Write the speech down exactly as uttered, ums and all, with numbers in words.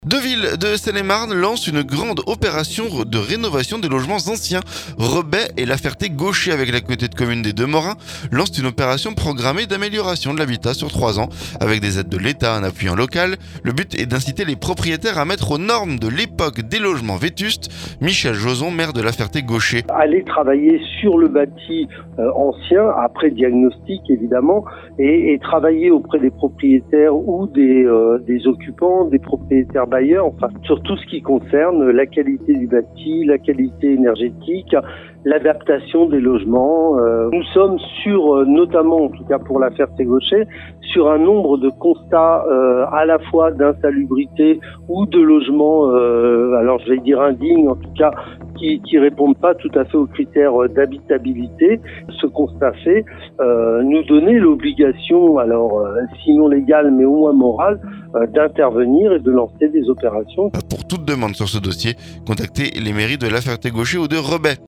Deux villes de Seine-et-Marne lancent une grande opération de rénovation des logements anciens. Rebais et La Ferté-Gaucher, avec la communauté de communes des Deux-Morins, lancent une opération programmée d'amélioration de l'habitat sur trois ans, avec des aides de l'État, un appui en local. Le but est d'inciter les propriétaires à mettre aux normes de l'époque des logements vétustes. Michel Joson, maire de La Ferté-Gaucher. Aller travailler sur le bâti euh, ancien, après diagnostic évidemment, et, et travailler auprès des propriétaires ou des, euh, des occupants, des propriétaires bailleurs, enfin sur tout ce qui concerne la qualité du bâti, la qualité énergétique, l'adaptation des logements. Euh, nous sommes sur, euh, notamment en tout cas pour La Ferté-Gaucher, sur un nombre de constats euh, à la fois d'insalubrité ou de logements, euh, alors je vais dire indignes, en tout cas qui qui répondent pas tout à fait aux critères d'habitabilité. Ce constat fait, euh, nous donner l'obligation, alors euh, sinon légale mais au moins morale, euh, d'intervenir et de lancer des opérations. Pour toute demande sur ce dossier, contactez les mairies de La Ferté-Gaucher ou de Rebais.